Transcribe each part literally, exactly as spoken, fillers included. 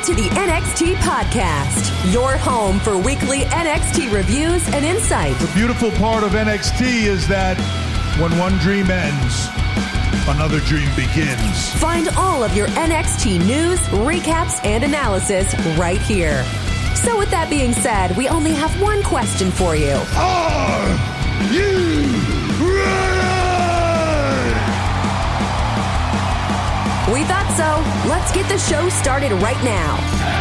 to the N X T Podcast, your home for weekly N X T reviews and insight. The beautiful part of N X T is that when one dream ends, another dream begins. Find all of your N X T news, recaps, and analysis right here. So with that being said, we only have one question for you. Are you ready? We thought so. Let's get the show started right now.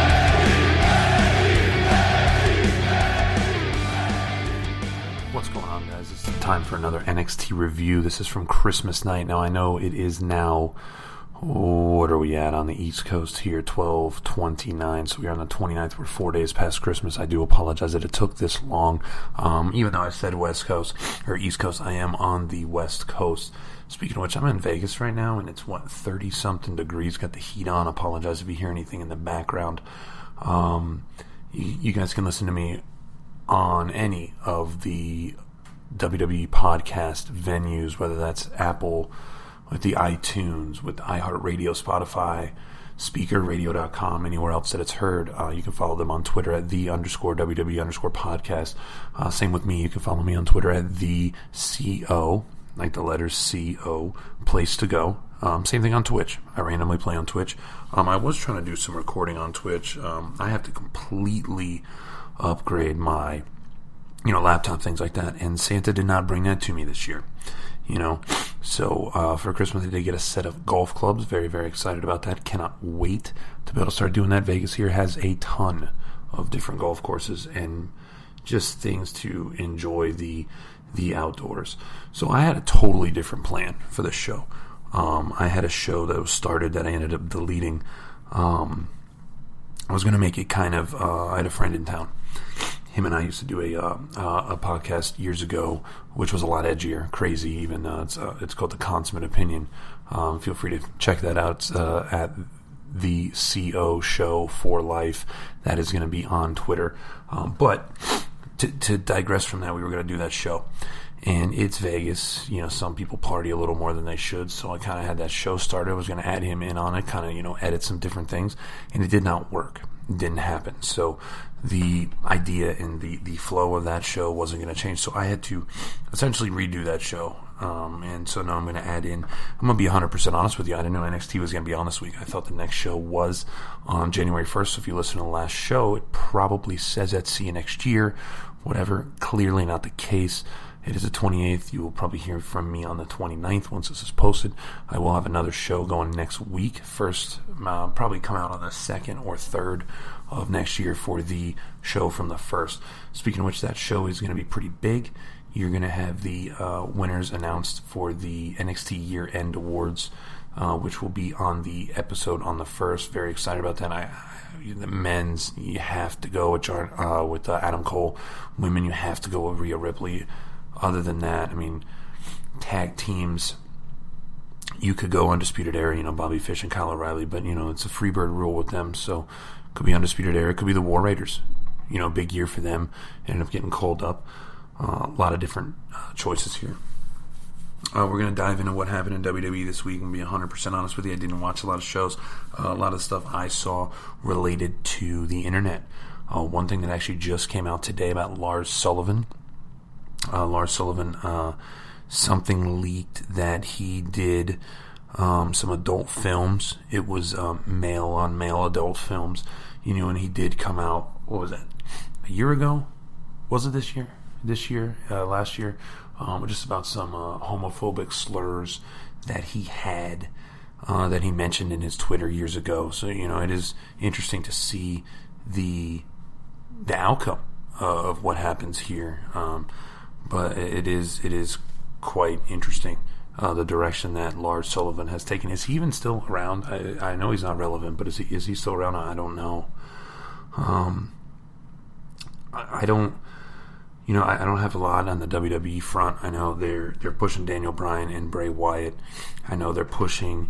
What's going on, guys? It's time for another N X T review. This is from Christmas night. Now, I know it is now, what are we at on the East Coast here? twelve twenty-nine. So we are on the twenty-ninth. We're four days past Christmas. I do apologize that it took this long. Um, even though I said West Coast or East Coast, I am on the West Coast. Speaking of which, I'm in Vegas right now, and it's, what, thirty-something degrees. Got the heat on. Apologize if you hear anything in the background. Um, you, you guys can listen to me on any of the W W E podcast venues, whether that's Apple, with the iTunes, with iHeartRadio, Spotify, Speaker, radio dot com, anywhere else that it's heard. Uh, you can follow them on Twitter at the underscore WWE underscore podcast. Uh, same with me. You can follow me on Twitter at the C O, like the letters C O, place to go. Um, same thing on Twitch. I randomly play on Twitch. Um, I was trying to do some recording on Twitch. Um, I have to completely upgrade my, you know, laptop, things like that. And Santa did not bring that to me this year, you know. So uh, for Christmas, I did get a set of golf clubs. Very, very excited about that. Cannot wait to be able to start doing that. Vegas here has a ton of different golf courses and just things to enjoy the the outdoors. So I had a totally different plan for this show. Um, I had a show that was started that I ended up deleting. Um, I was going to make it kind of, uh, I had a friend in town. Him and I used to do a uh, uh, a podcast years ago, which was a lot edgier, crazy even. Uh, it's uh, it's called The Consummate Opinion. Um, feel free to check that out. It's uh, at the C O Show for Life. That is going to be on Twitter. Um, but to, to digress from that, we were going to do that show. And it's Vegas. You know, some people party a little more than they should. So I kind of had that show started. I was going to add him in on it, kind of, you know, edit some different things. And it did not work. It didn't happen. So the idea and the, the flow of that show wasn't going to change. So I had to essentially redo that show. Um, and so now I'm going to add in, I'm going to be one hundred percent honest with you. I didn't know N X T was going to be on this week. I thought the next show was on January first. So if you listen to the last show, it probably says that see you next year, whatever. Clearly not the case. It is the twenty-eighth. You will probably hear from me on the twenty-ninth once this is posted. I will have another show going next week. First, uh, probably come out on the second or third of next year for the show from the first. Speaking of which, that show is going to be pretty big. You're going to have the uh, winners announced for the N X T Year-End Awards, uh, which will be on the episode on the first. Very excited about that. I, I, the men's, you have to go with, uh, with uh, Adam Cole. Women, you have to go with Rhea Ripley. Other than that, I mean, tag teams, you could go Undisputed Era, you know, Bobby Fish and Kyle O'Reilly, but, you know, it's a Freebird rule with them, so it could be Undisputed Era, it could be the War Raiders. You know, big year for them, ended up getting called up. Uh, a lot of different uh, choices here. Uh, we're going to dive into what happened in W W E this week and be one hundred percent honest with you. I didn't watch a lot of shows. Uh, a lot of stuff I saw related to the internet. Uh, one thing that actually just came out today about Lars Sullivan. Uh, Lars Sullivan, uh, something leaked that he did um, some adult films. It was um, male on male adult films, you know, and he did come out, what was that, a year ago? Was it this year? This year, uh, last year? Um, just about some uh, homophobic slurs that he had, uh, that he mentioned in his Twitter years ago. So, you know, it is interesting to see the, the outcome uh, of what happens here. Um, But it is it is quite interesting, uh, the direction that Lars Sullivan has taken. Is he even still around? I, I know he's not relevant, but is he is he still around? I don't know. Um, I, I don't, you know, I, I don't have a lot on the W W E front. I know they're they're pushing Daniel Bryan and Bray Wyatt. I know they're pushing,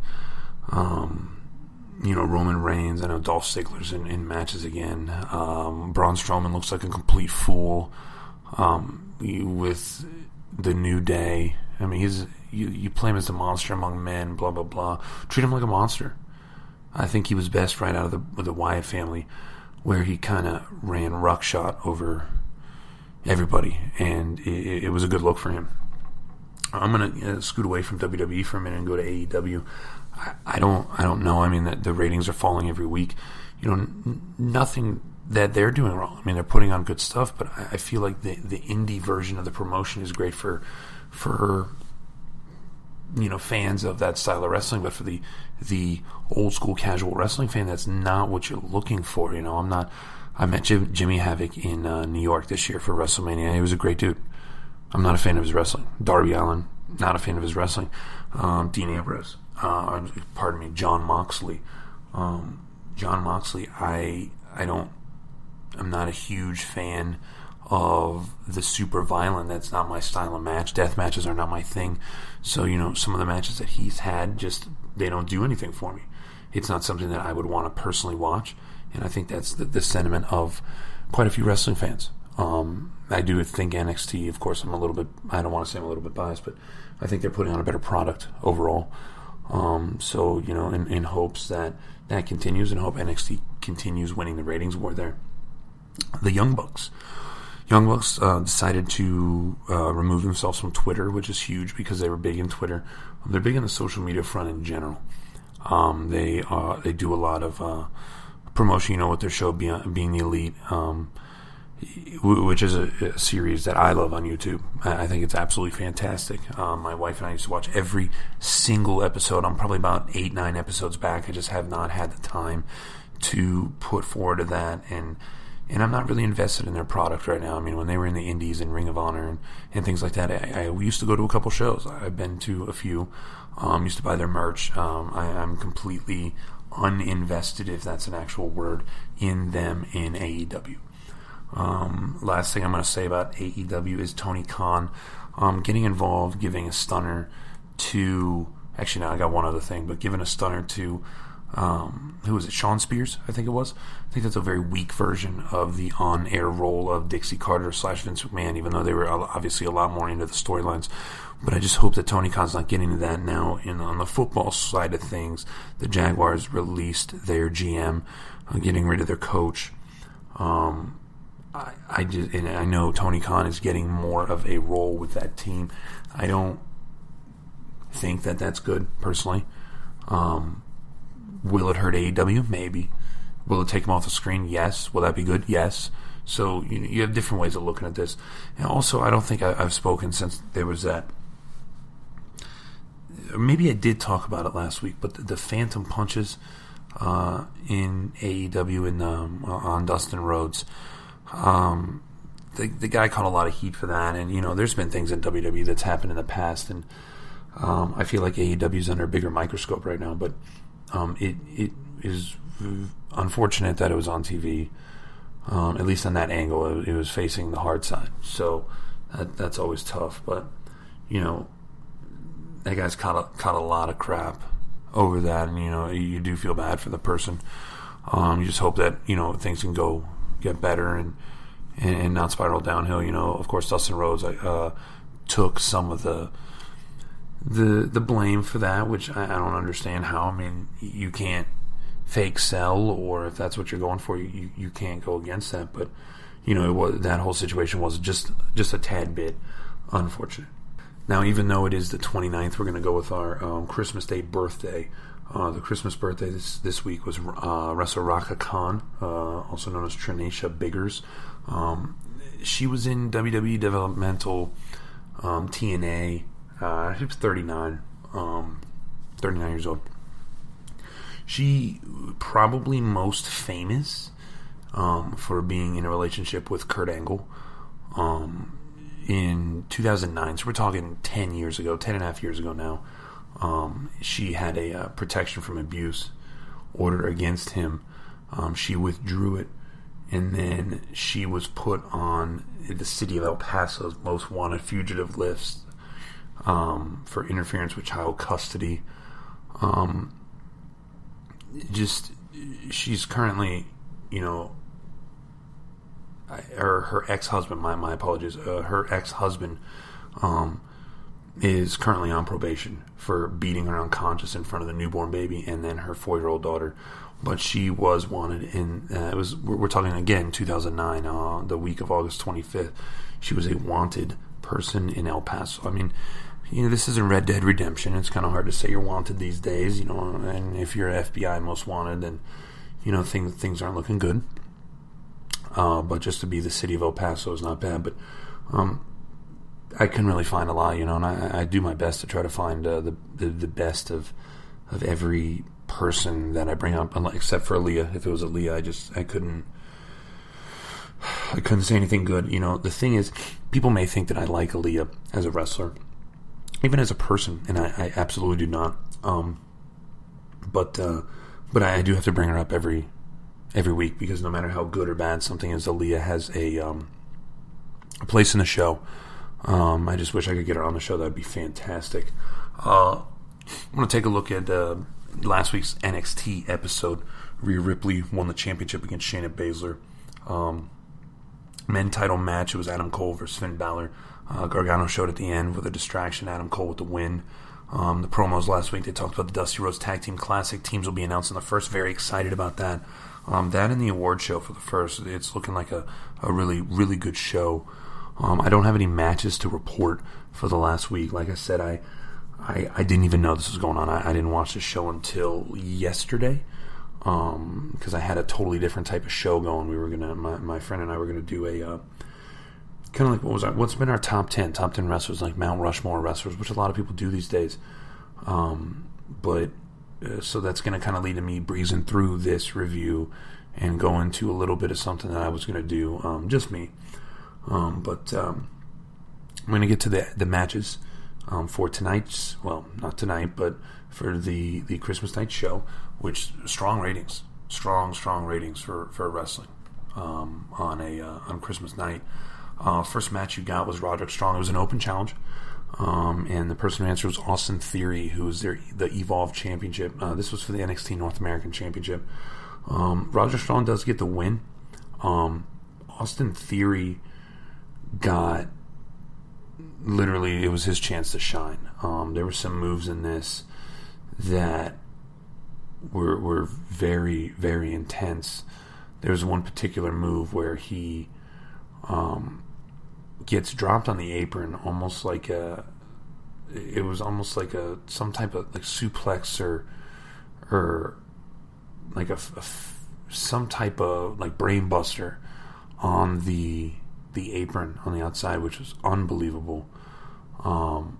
um, you know, Roman Reigns. I know Dolph Ziggler's in, in matches again. Um, Braun Strowman looks like a complete fool. Um, with the New Day. I mean, he's you, you play him as a monster among men, blah, blah, blah. Treat him like a monster. I think he was best right out of the, the Wyatt family, where he kind of ran ruckshot over everybody, and it, it was a good look for him. I'm going to uh, scoot away from W W E for a minute and go to A E W. I, I don't I don't know. I mean, the, the ratings are falling every week. You know, n- nothing that they're doing wrong. I mean, they're putting on good stuff, but I, I feel like the, the indie version of the promotion is great for for you know fans of that style of wrestling, but for the the old school casual wrestling fan, that's not what you're looking for. You know, I'm not. I met Jim, Jimmy Havoc in uh, New York this year for WrestleMania. He was a great dude. I'm not a fan of his wrestling. Darby Allin, not a fan of his wrestling. Um, Dean Ambrose, uh, pardon me, Jon Moxley. Um, Jon Moxley, I I don't. I'm not a huge fan of the super violent. That's not my style of match. Death matches are not my thing. So, you know, some of the matches that he's had, just, they don't do anything for me. It's not something that I would want to personally watch. And I think that's the, the sentiment of quite a few wrestling fans. Um, I do think N X T, of course, I'm a little bit, I don't want to say I'm a little bit biased, but I think they're putting on a better product overall. Um, so, you know, in, in hopes that that continues, and hope N X T continues winning the ratings war there. The Young Bucks. Young Bucks uh, decided to uh, remove themselves from Twitter, which is huge because they were big in Twitter. They're big in the social media front in general. Um, they uh, they do a lot of uh, promotion, you know, with their show Being, Being the Elite, um, which is a, a series that I love on YouTube. I, I think it's absolutely fantastic. Um, my wife and I used to watch every single episode. I'm probably about eight, nine episodes back. I just have not had the time to put forward to that, and And I'm not really invested in their product right now. I mean, when they were in the Indies and Ring of Honor and, and things like that, I, I we used to go to a couple shows. I've been to a few. Um, used to buy their merch. Um, I, I'm completely uninvested, if that's an actual word, in them in A E W. Um, last thing I'm going to say about A E W is Tony Khan um, getting involved, giving a stunner to... Actually, no, I got one other thing, but giving a stunner to... Um, who was it? Sean Spears, I think it was. I think that's a very weak version of the on-air role of Dixie Carter slash Vince McMahon, even though they were obviously a lot more into the storylines. But I just hope that Tony Khan's not getting to that now. In on the football side of things, the Jaguars released their G M, uh, getting rid of their coach. Um, I, I just, and I know Tony Khan is getting more of a role with that team. I don't think that that's good, personally. Um, Will it hurt A E W? Maybe. Will it take them off the screen? Yes. Will that be good? Yes. So you, you have different ways of looking at this. And also, I don't think I, I've spoken since there was that. Maybe I did talk about it last week, but the, the phantom punches uh, in A E W in, um, on Dustin Rhodes. Um, the, the guy caught a lot of heat for that. And, you know, there's been things in W W E that's happened in the past. And um, I feel like A E W is under a bigger microscope right now. But Um, it it is unfortunate that it was on T V. Um, at least on that angle, it, it was facing the hard side. So that, that's always tough. But you know, that guy's caught a, caught a lot of crap over that, and you know, you, you do feel bad for the person. Um, you just hope that you know things can go get better and and, and not spiral downhill. You know, of course, Dustin Rhodes uh, took some of the. the the blame for that, which I, I don't understand how. I mean, you can't fake sell, or if that's what you're going for, you, you can't go against that. But, you know, it was, that whole situation was just, just a tad bit unfortunate. Now, even though it is the twenty-ninth, we're going to go with our um, Christmas Day birthday. Uh, the Christmas birthday this this week was uh, Wrestler Raka Khan, uh, also known as Trinisha Biggers. Um, she was in W W E Developmental, um, T N A. Uh, she was thirty-nine, um, thirty-nine years old. She probably most famous um, for being in a relationship with Kurt Angle um, in two thousand nine. So we're talking ten years ago, ten and a half years ago now. Um, she had a uh, protection from abuse order against him. Um, she withdrew it, and then she was put on the city of El Paso's most wanted fugitive list. Um, for interference with child custody. Um, just, she's currently, you know, or her ex-husband, my, my apologies, uh, her ex-husband um, is currently on probation for beating her unconscious in front of the newborn baby and then her four-year-old daughter. But she was wanted in, uh, it was, we're, we're talking again, two thousand nine, uh, the week of August twenty-fifth. She was a wanted person in El Paso. I mean, you know, this isn't Red Dead Redemption. It's kind of hard to say you're wanted these days, you know, and if you're F B I most wanted, then, you know, things, things aren't looking good. Uh, but just to be the city of El Paso is not bad. But um, I couldn't really find a lot, you know, and I, I do my best to try to find uh, the, the the best of of every person that I bring up, except for Aaliyah. If it was Aaliyah, I just I couldn't I couldn't say anything good. You know, the thing is, people may think that I like Aaliyah as a wrestler, even as a person, and I, I absolutely do not. Um, but uh, but I, I do have to bring her up every every week because no matter how good or bad something is, Aaliyah has a um, a place in the show. Um, I just wish I could get her on the show. That would be fantastic. Uh, I'm going to take a look at uh, last week's N X T episode. Rhea Ripley won the championship against Shayna Baszler. Um, men title match. It was Adam Cole versus Finn Balor. Uh, Gargano showed at the end with a distraction. Adam Cole with the win. Um, the promos last week, they talked about the Dusty Rhodes Tag Team Classic. Teams will be announced on the first. Very excited about that. Um, that and the award show for the first. It's looking like a, a really, really good show. Um, I don't have any matches to report for the last week. Like I said, I I, I didn't even know this was going on. I, I didn't watch the show until yesterday because um, I had a totally different type of show going. We were gonna, my, my friend and I were gonna do a uh, kind of like what was our, what's been our top ten, top ten wrestlers, like Mount Rushmore wrestlers, which a lot of people do these days. Um, but uh, so that's gonna kind of lead to me breezing through this review and go into a little bit of something that I was gonna do, um, just me. Um, but um, I'm going to get to the the matches um, for tonight's, well, not tonight, but for the, the Christmas night show, which strong ratings, strong, strong ratings for, for wrestling um, on a uh, on Christmas night. Uh, first match you got was Roderick Strong. It was an open challenge, um, and the person who answered was Austin Theory, who was their the Evolve Championship. Uh, this was for the N X T North American Championship. Um, Roderick Strong does get the win. Um, Austin Theory got literally, it was his chance to shine. Um, there were some moves in this that were were very, very intense. There was one particular move where he um, gets dropped on the apron, almost like a, it was almost like a some type of like suplex or or like a, a some type of like brain buster on the the apron on the outside, which was unbelievable. Um,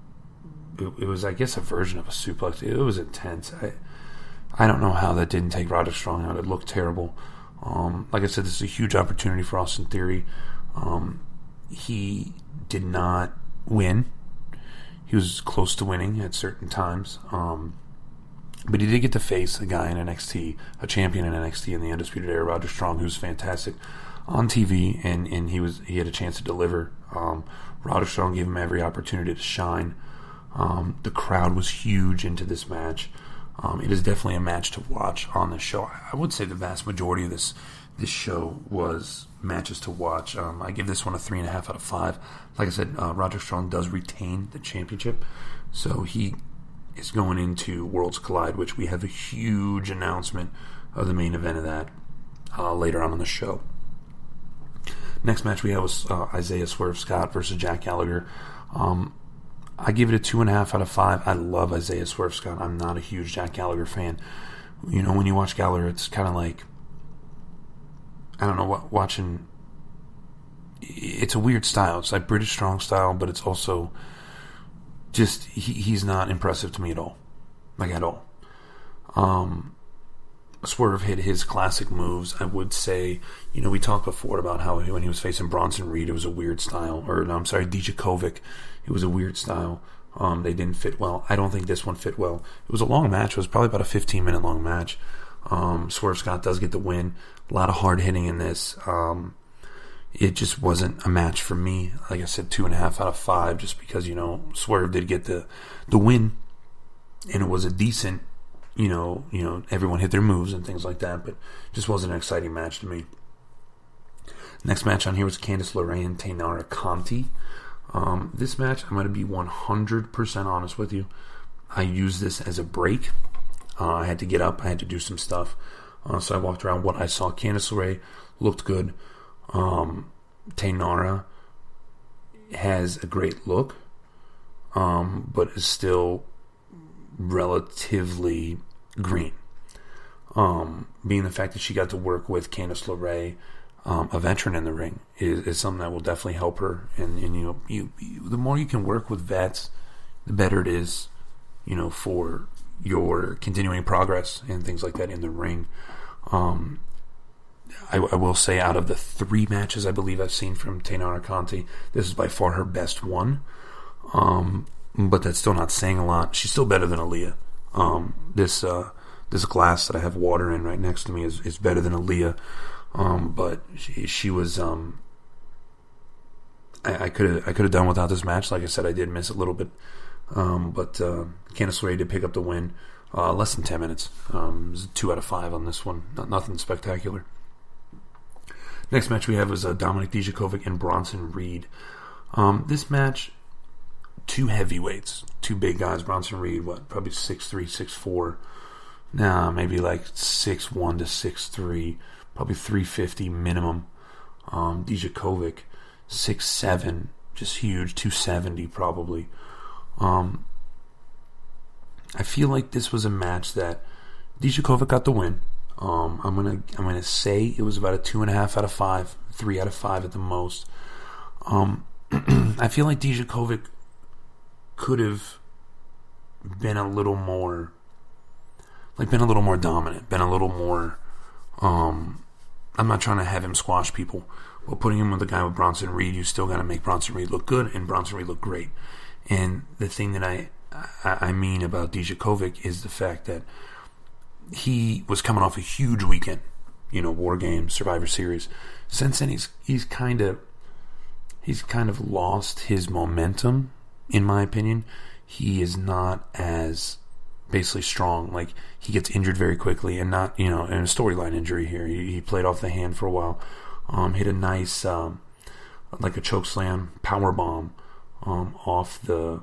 it, it was, I guess, a version of a suplex. It was intense. I, I don't know how that didn't take Roderick Strong out. It looked terrible. Um, like I said, this is a huge opportunity for Austin Theory. Um, he did not win. He was close to winning at certain times. Um, but he did get to face a guy in N X T, a champion in N X T in the Undisputed Era, Roderick Strong, who's fantastic on T V, and, and he was he had a chance to deliver. Um, Roderick Strong gave him every opportunity to shine. Um, the crowd was huge into this match. Um, it is definitely a match to watch on the show. I would say the vast majority of this this show was matches to watch. Um, I give this one a three and a half out of five. Like I said, uh, Roderick Strong does retain the championship, so he is going into Worlds Collide, which we have a huge announcement of the main event of that uh, later on in the show. Next match we had was uh, Isaiah Swerve Scott versus Jack Gallagher. Um, I give it a two and a half out of five. I love Isaiah Swerve Scott. I'm not a huge Jack Gallagher fan. You know, when you watch Gallagher, it's kind of like, I don't know, watching, it's a weird style. It's like British strong style, but it's also just, he, he's not impressive to me at all. Like, at all. Um... Swerve hit his classic moves. I would say, you know, we talked before about how when he was facing Bronson Reed, it was a weird style. Or, no, I'm sorry, Dijakovic, it was a weird style. Um, they didn't fit well. I don't think this one fit well. It was a long match. It was probably about a fifteen-minute long match. Um, Swerve Scott does get the win. A lot of hard hitting in this. Um, it just wasn't a match for me. Like I said, two and a half out of five, just because, you know, Swerve did get the the win, and it was a decent. You know, you know, everyone hit their moves and things like that, but just wasn't an exciting match to me. Next match on here was Candice LeRae and Taynara Conti. Um, this match, I'm going to be one hundred percent honest with you. I used this as a break. Uh, I had to get up. I had to do some stuff. Uh, so I walked around what I saw. Candice LeRae looked good. Um, Taynara has a great look, um, but is still relatively green. Um, being the fact that she got to work with Candice LeRae, um, a veteran in the ring, is, is something that will definitely help her. And, and you know, you, you, the more you can work with vets, the better it is, you know, for your continuing progress and things like that in the ring. Um, I, I will say, out of the three matches I believe I've seen from Taynara Conti, this is by far her best one. Um, but that's still not saying a lot. She's still better than Aaliyah. Um, this uh, this glass that I have water in right next to me is, is better than Aaliyah. Um, but she, she was. Um, I could have I could have done without this match. Like I said, I did miss a little bit. Um, but uh, Candice LeRae did pick up the win. Uh, less than ten minutes. Um, it was a two out of five on this one. Not, nothing spectacular. Next match we have is uh, Dominik Dijakovic and Bronson Reed. Um, this match, two heavyweights, two big guys. Bronson Reed, what, probably six three, six four. Nah, maybe like six one to six three, probably three fifty minimum. Um, Dijakovic, six seven, just huge, two seventy probably. Um, I feel like this was a match that Dijakovic got the win. Um, I'm gonna I'm gonna say it was about a two and a half out of five, three out of five at the most. Um, I feel like Dijakovic could have been a little more, like been a little more dominant, been a little more. Um, I'm not trying to have him squash people, but putting him with a guy with Bronson Reed, you still got to make Bronson Reed look good, and Bronson Reed look great. And the thing that I I, I mean about Dijakovic is the fact that he was coming off a huge weekend, you know, War Games, Survivor Series. Since then, he's he's kind of he's kind of lost his momentum, in my opinion. He is not as basically strong. Like, he gets injured very quickly, and not, you know, in a storyline injury here. He, he played off the hand for a while. Um, hit a nice, um, like a choke slam power bomb um, off the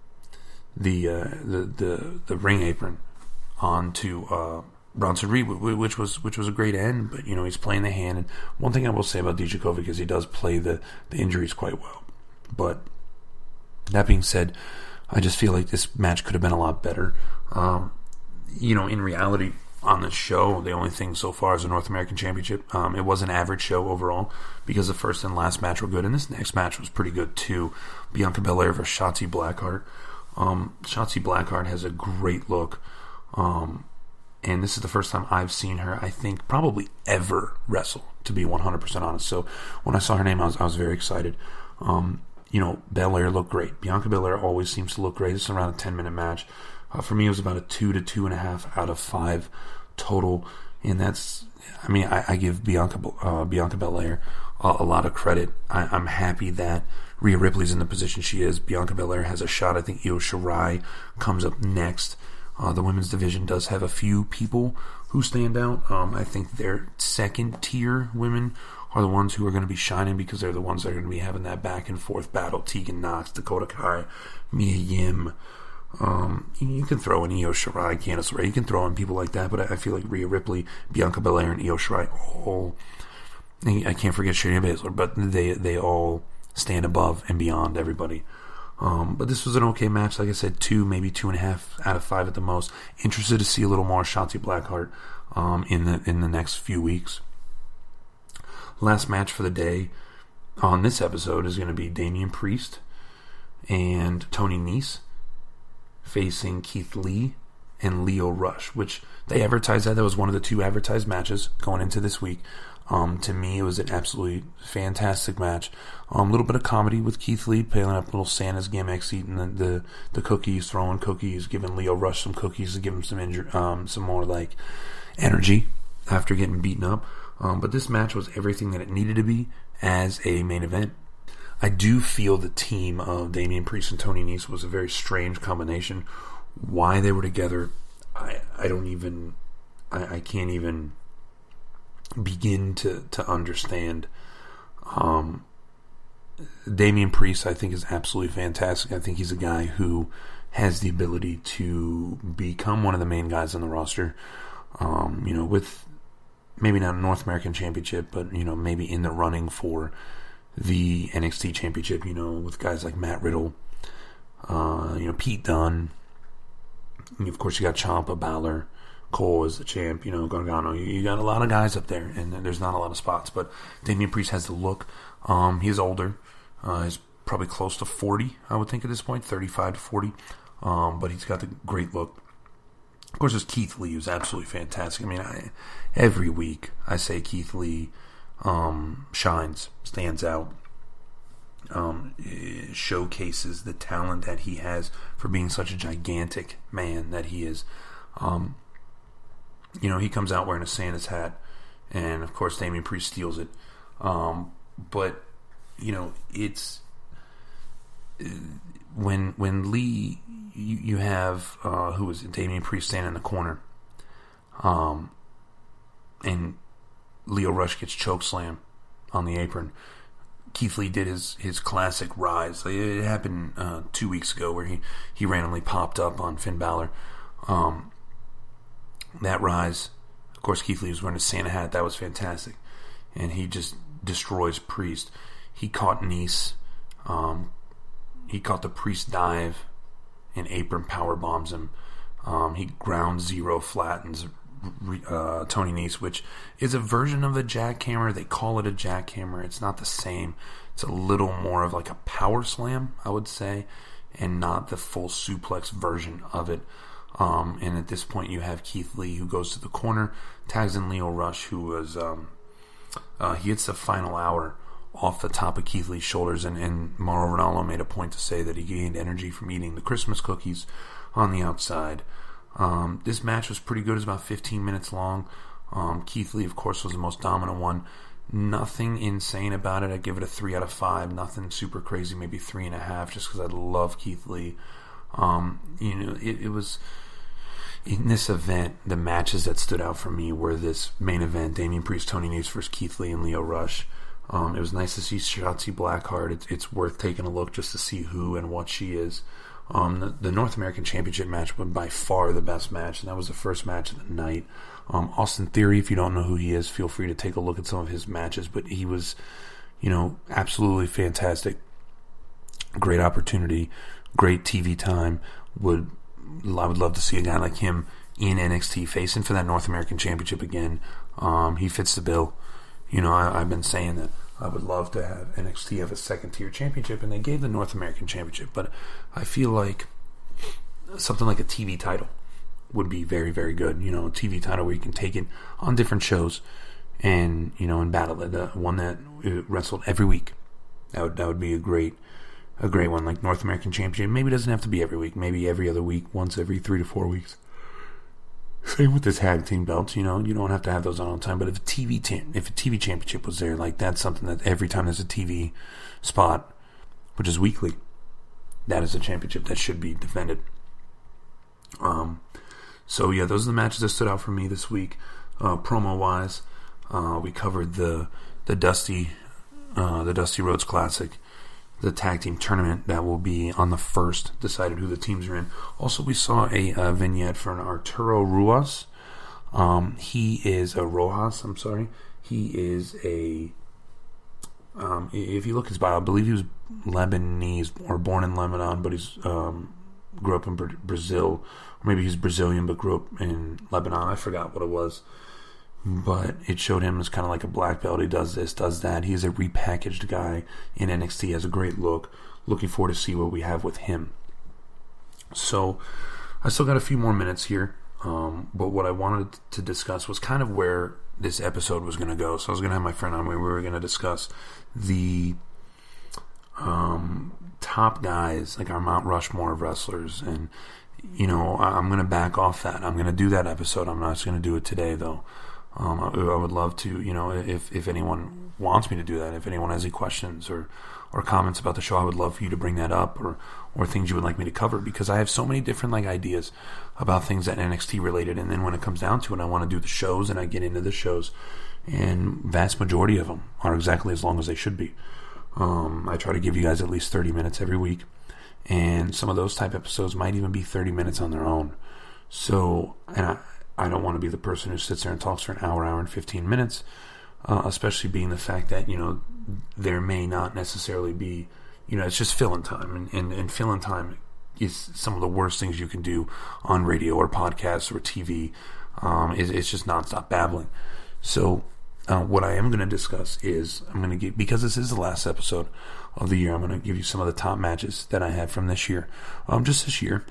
the, uh, the the the ring apron onto uh, Bronson Reed, which was which was a great end. But, you know, he's playing the hand. And one thing I will say about Dijakovic is he does play the, the injuries quite well. But that being said, I just feel like this match could have been a lot better. Um, you know, in reality, on the show, the only thing so far is the North American Championship. Um, it was an average show overall because the first and last match were good, and this next match was pretty good too. Bianca Belair versus Shotzi Blackheart. Um, Shotzi Blackheart has a great look. Um, and this is the first time I've seen her, I think, probably ever wrestle, to be one hundred percent honest. So when I saw her name, I was, I was very excited. Um, you know, Belair looked great. Bianca Belair always seems to look great. This is around a ten-minute match. Uh, for me, it was about a two to two and a half out of five total. And that's, I mean, I, I give Bianca uh, Bianca Belair a, a lot of credit. I, I'm happy that Rhea Ripley's in the position she is. Bianca Belair has a shot. I think Io Shirai comes up next. Uh, the women's division does have a few people who stand out. Um, I think their second-tier women are the ones who are going to be shining because they're the ones that are going to be having that back-and-forth battle. Tegan Nox, Dakota Kai, Mia Yim. Um, you can throw in Io Shirai, Candice LeRae. You can throw in people like that, but I feel like Rhea Ripley, Bianca Belair, and Io Shirai all... I can't forget Shayna Baszler, but they, they all stand above and beyond everybody. Um, but this was an okay match. Like I said, two, maybe two and a half out of five at the most. Interested to see a little more Shotzi Blackheart um, in the in the next few weeks. Last match for the day on this episode is going to be Damian Priest and Tony Nese facing Keith Lee and Lio Rush, which they advertised that. That was one of the two advertised matches going into this week. Um, to me, it was an absolutely fantastic match. A um, little bit of comedy with Keith Lee, playing up little Santa's gimmicks, eating the, the, the cookies, throwing cookies, giving Lio Rush some cookies to give him some injur- um, some more like energy after getting beaten up. Um, but this match was everything that it needed to be as a main event. I do feel the team of Damian Priest and Tony Nese was a very strange combination. Why they were together, I, I don't even, I, I can't even begin to, to understand. Um, Damian Priest, I think, is absolutely fantastic. I think he's a guy who has the ability to become one of the main guys on the roster. Um, you know, with maybe not a North American Championship, but, you know, maybe in the running for the N X T Championship, you know, with guys like Matt Riddle, uh, you know, Pete Dunne. And of course, you got Ciampa, Balor, Cole as the champ, you know, Gargano. You, you got a lot of guys up there, and there's not a lot of spots. But Damian Priest has the look. Um, he's older. Uh, he's probably close to forty, I would think, at this point, thirty-five to forty. Um, but he's got the great look. Of course, there's Keith Lee, who's absolutely fantastic. I mean, I, every week I say Keith Lee um, shines, stands out, um, showcases the talent that he has for being such a gigantic man that he is. Um, you know, he comes out wearing a Santa's hat, and of course, Damian Priest steals it. Um, but, you know, it's when when Lee, you, you have uh, who was it, Damian Priest standing in the corner, um, and Lio Rush gets chokeslam on the apron. Keith Lee did his, his classic rise. It happened uh, two weeks ago where he, he randomly popped up on Finn Balor. Um, that rise, of course, Keith Lee was wearing a Santa hat. That was fantastic, and he just destroys Priest. He caught Nice. Um, he caught the Priest dive and apron power bombs him. Um, he ground zero flattens uh, Tony Nese, which is a version of a jackhammer. They call it a jackhammer. It's not the same. It's a little more of like a power slam, I would say, and not the full suplex version of it. Um, and at this point, you have Keith Lee, who goes to the corner, tags in Lio Rush, who was um, uh, he hits the final hour off the top of Keith Lee's shoulders, and, and Mauro Ranallo made a point to say that he gained energy from eating the Christmas cookies on the outside. Um, this match was pretty good. It was about fifteen minutes long. Um, Keith Lee, of course, was the most dominant one. Nothing insane about it. I'd give it a three out of five. Nothing super crazy, maybe three and a half, just because I love Keith Lee. Um, you know, it, it was in this event, the matches that stood out for me were this main event: Damian Priest, Tony Nese versus Keith Lee and Lio Rush. Um, it was nice to see Shotzi Blackheart. It's, it's worth taking a look just to see who and what she is. Um, the, the North American Championship match was by far the best match, and that was the first match of the night. Um, Austin Theory, if you don't know who he is, feel free to take a look at some of his matches, but he was, you know, absolutely fantastic. Great opportunity, great T V time. Would I would love to see a guy like him in N X T facing for that North American Championship again. Um, he fits the bill. You know, I, I've been saying that I would love to have N X T have a second-tier championship, and they gave the North American Championship, but I feel like something like a T V title would be very, very good. You know, a T V title where you can take it on different shows and, you know, and battle it. Uh, one that wrestled every week. That would, that would be a great a great one, like North American Championship. Maybe it doesn't have to be every week. Maybe every other week, once every three to four weeks. Same with the tag team belts, you know, you don't have to have those on all the time. But if a T V ta- if a T V championship was there, like that's something that every time there's a T V spot, which is weekly, that is a championship that should be defended. Um, so yeah, those are the matches that stood out for me this week. Uh, promo wise, uh, we covered the the Dusty uh, the Dusty Rhodes Classic, the tag team tournament that will be on the first, decided who the teams are in. Also, we saw a, a vignette for an Arturo Ruas. Um, he is a Rojas, I'm sorry. He is a, um, if you look at his bio, I believe he was Lebanese or born in Lebanon, but he's um, grew up in Brazil. Or maybe he's Brazilian, but grew up in Lebanon. I forgot what it was. But it showed him as kind of like a black belt. He does this, does that. He's a repackaged guy in N X T. Has a great look. Looking forward to see what we have with him. So, I still got a few more minutes here. Um, but what I wanted to discuss was kind of where this episode was going to go. So I was going to have my friend on where we were going to discuss the um, top guys, like our Mount Rushmore of wrestlers. And, you know, I'm going to back off that. I'm going to do that episode. I'm not just going to do it today, though. Um, I, I would love to, you know, if, if anyone wants me to do that, if anyone has any questions or, or comments about the show, I would love for you to bring that up, or, or things you would like me to cover, because I have so many different like ideas about things that N X T related, and then when it comes down to it, I want to do the shows, and I get into the shows, and vast majority of them are exactly as long as they should be. Um, I try to give you guys at least thirty minutes every week. And some of those type episodes might even be thirty minutes on their own. So, and I, I don't want to be the person who sits there and talks for an hour, hour and fifteen minutes, uh, especially being the fact that, you know, there may not necessarily be, you know, it's just fill-in time. And, and, and fill-in time is some of the worst things you can do on radio or podcasts or T V. Um, it, it's just nonstop babbling. So, uh, what I am going to discuss is, I'm going to give, because this is the last episode of the year, I'm going to give you some of the top matches that I had from this year. Um, just this year.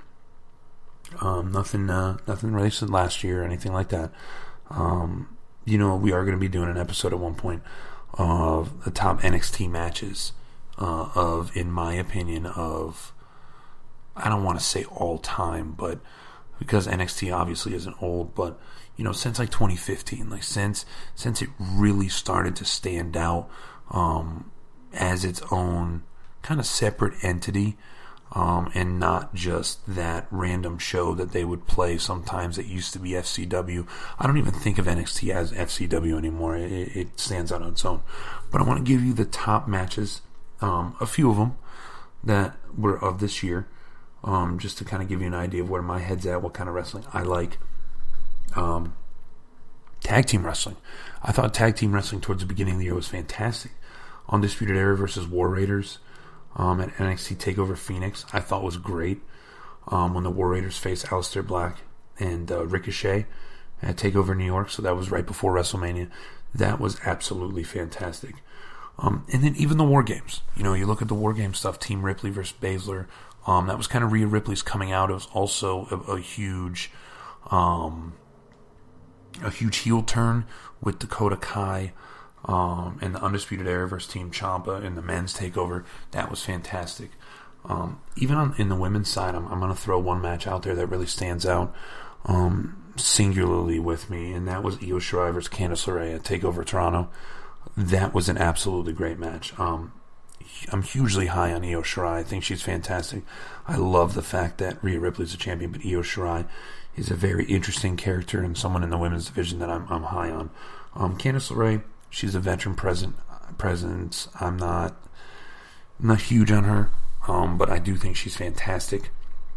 Um, nothing, uh, nothing released last year or anything like that. Um, you know, we are going to be doing an episode at one point of the top N X T matches, uh, of, in my opinion, of, I don't want to say all time, but because N X T obviously isn't old, but, you know, since like twenty fifteen, like since, since it really started to stand out, um, as its own kind of separate entity, um, and not just that random show that they would play sometimes that used to be F C W. I don't even think of N X T as F C W anymore. It, it stands out on its own. But I want to give you the top matches, um, a few of them that were of this year, um, just to kind of give you an idea of where my head's at, what kind of wrestling I like. Um, tag team wrestling. I thought tag team wrestling towards the beginning of the year was fantastic. Undisputed Era versus War Raiders um, at N X T TakeOver Phoenix, I thought was great. Um, when the War Raiders faced Aleister Black and uh, Ricochet at TakeOver New York, so that was right before WrestleMania. That was absolutely fantastic. Um, and then even the War Games. You know, you look at the War Games stuff, Team Ripley versus Baszler. Um, that was kind of Rhea Ripley's coming out. It was also a, a huge, um, a huge heel turn with Dakota Kai. Um, and the Undisputed Era versus Team Ciampa in the men's takeover. That was fantastic. Um, even on in the women's side, I'm, I'm going to throw one match out there that really stands out um, singularly with me, and that was Io Shirai versus Candice LeRae at TakeOver Toronto. That was an absolutely great match. Um, I'm hugely high on Io Shirai. I think she's fantastic. I love the fact that Rhea Ripley's a champion, but Io Shirai is a very interesting character and someone in the women's division that I'm, I'm high on. Um, Candice LeRae, she's a veteran present, presence. I'm not I'm not huge on her, um, but I do think she's fantastic.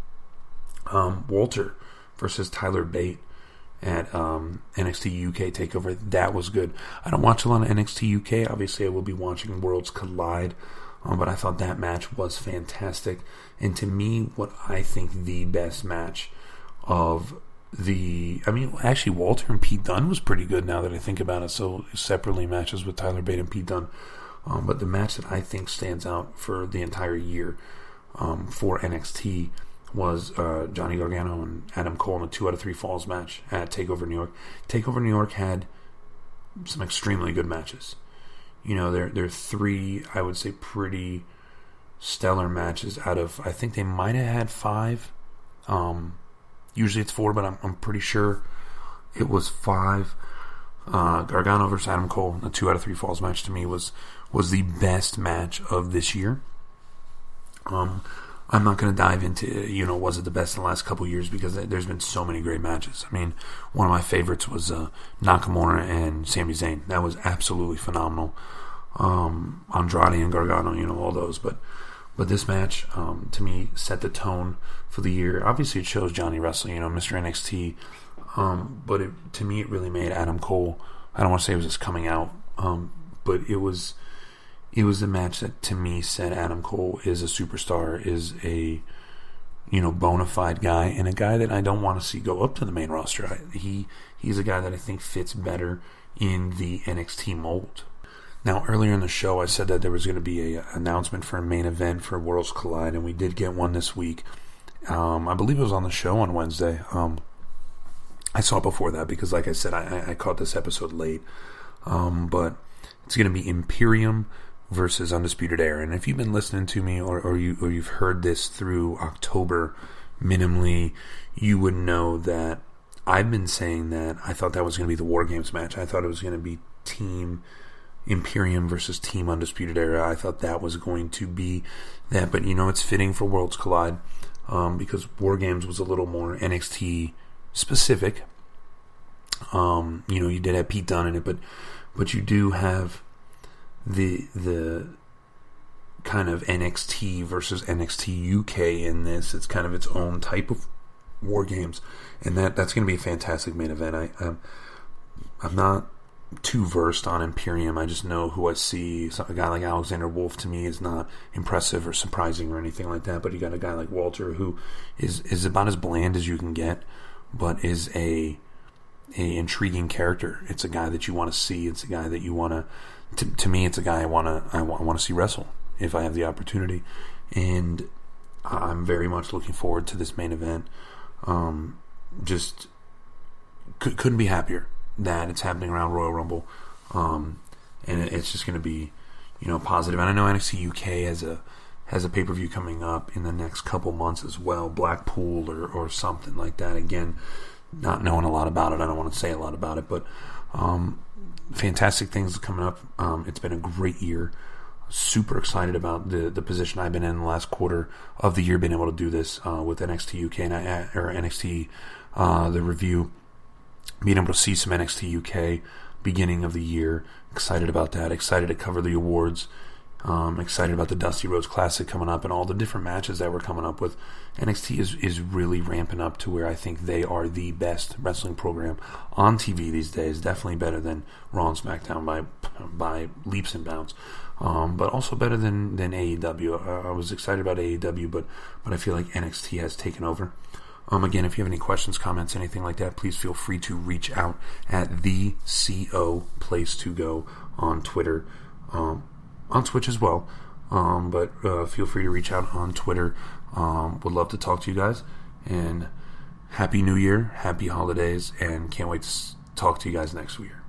Um, Walter versus Tyler Bate at um, N X T U K TakeOver. That was good. I don't watch a lot of N X T U K. Obviously, I will be watching Worlds Collide, um, but I thought that match was fantastic. And to me, what I think the best match of The, I mean, actually, Walter and Pete Dunne was pretty good now that I think about it. So, separately matches with Tyler Bate and Pete Dunne. Um, but the match that I think stands out for the entire year um, for N X T was uh, Johnny Gargano and Adam Cole in a two out of three falls match at TakeOver New York. TakeOver New York had some extremely good matches. You know, there, there are three, I would say, pretty stellar matches out of, I think they might have had five. Um... Usually it's four, but I'm, I'm pretty sure it was five. Uh, Gargano versus Adam Cole, a two out of three falls match, to me was was the best match of this year. Um, I'm not going to dive into, you know, was it the best in the last couple years, because there's been so many great matches. I mean, one of my favorites was uh, Nakamura and Sami Zayn. That was absolutely phenomenal. Um, Andrade and Gargano, you know, all those, but But this match, um, to me, set the tone for the year. Obviously, it shows Johnny Wrestling, you know, Mister N X T. Um, but it, to me, it really made Adam Cole, I don't want to say it was just coming out, um, but it was it was a match that, to me, said Adam Cole is a superstar, is a, you know, bona fide guy, and a guy that I don't want to see go up to the main roster. I, he He's a guy that I think fits better in the N X T mold. Now, earlier in the show, I said that there was going to be an announcement for a main event for Worlds Collide, and we did get one this week. Um, I believe it was on the show on Wednesday. Um, I saw it before that because, like I said, I, I caught this episode late. Um, but it's going to be Imperium versus Undisputed Era. And if you've been listening to me or, or, you, or you've heard this through October minimally, you would know that I've been saying that I thought that was going to be the War Games match. I thought it was going to be Team Imperium versus Team Undisputed Era. I thought that was going to be that, but you know, it's fitting for Worlds Collide um, because War Games was a little more N X T specific. Um, you know, you did have Pete Dunne in it, but but you do have the the kind of N X T versus N X T U K in this. It's kind of its own type of War Games, and that that's going to be a fantastic main event. I um, I'm not too versed on Imperium. I just know who I see. So a guy like Alexander Wolf to me is not impressive or surprising or anything like that, but you got a guy like Walter who is is about as bland as you can get, but is a a intriguing character. It's a guy that you want to see. It's a guy that you want to. To, to me, it's a guy I want to I want, I want to see wrestle if I have the opportunity, and I'm very much looking forward to this main event. Um, just could, couldn't be happier that it's happening around Royal Rumble, um, and it, it's just going to be, you know, positive. And I know N X T U K has a has a pay per view coming up in the next couple months as well, Blackpool or or something like that. Again, not knowing a lot about it, I don't want to say a lot about it, but um, fantastic things coming up. Um, it's been a great year. Super excited about the the position I've been in the last quarter of the year, being able to do this uh, with N X T U K and I, or N X T uh, the review, being able to see some N X T U K beginning of the year. Excited about that. Excited to cover the awards. Um, excited about the Dusty Rhodes Classic coming up and all the different matches that we're coming up with. N X T is is really ramping up to where I think they are the best wrestling program on T V these days. Definitely better than Raw and SmackDown by by leaps and bounds. Um, but also better than, than A E W. Uh, I was excited about A E W, but but I feel like N X T has taken over. Um, again, if you have any questions, comments, anything like that, please feel free to reach out at the C O Place to Go on Twitter, um, on Twitch as well. Um, but uh, feel free to reach out on Twitter. Um, would love to talk to you guys. And Happy New Year, Happy Holidays, and can't wait to talk to you guys next year.